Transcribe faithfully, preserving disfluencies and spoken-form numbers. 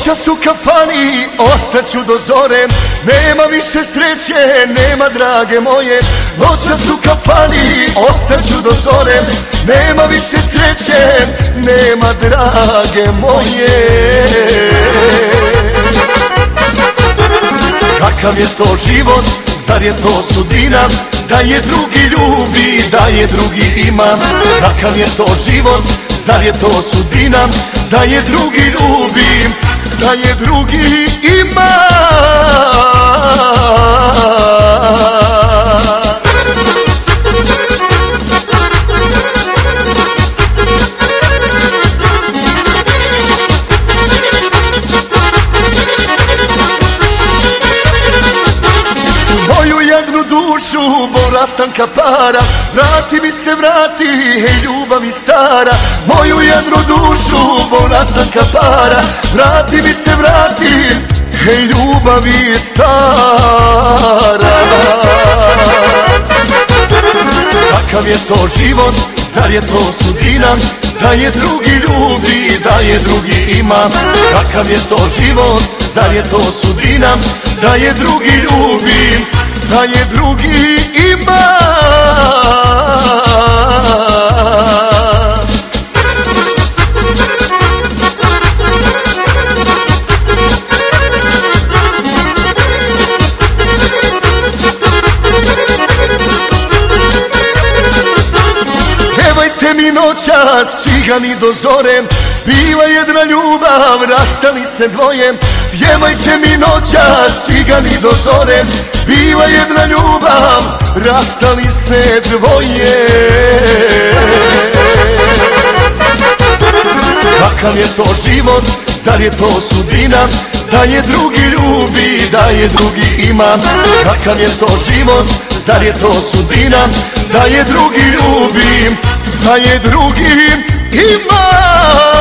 Noćas u kafani ostaću do zore, nema više sreće, nema drage moje. Noćas u kafani ostaću do zore, nema više sreće, nema drage moje. Kakav je to život, zar je to sudbina, da je drugi ljubi, da je drugi ima. Kakav je to život, zar je to sudbina, da je drugi ljubi, da je drugi ima. Moju jednu dušu borastanka para, vrati mi se, vrati, hej ljubavi stara. Moju jednu dušu borastanka para, vrati mi se, vrati, hej ljubavi stara. Kakav je to život, zar je to sudbina, da je drugi ljubi, da je drugi ima. Kakav je to život, zar je to sudbina, da je drugi ljubi, da je drugi ima. Pjevajte mi noćas, cigani do zore, bila jedna ljubav, rastali se dvoje. Pjevajte mi noćas, cigani do zore, bila jedna ljubav, rastali se dvoje. Kakav je to život, zar je to sudbina, da je drugi ljubi, da je drugi ima. Kakav je to život, zar je to sudbina, da je drugi ljubi, da je drugi ima.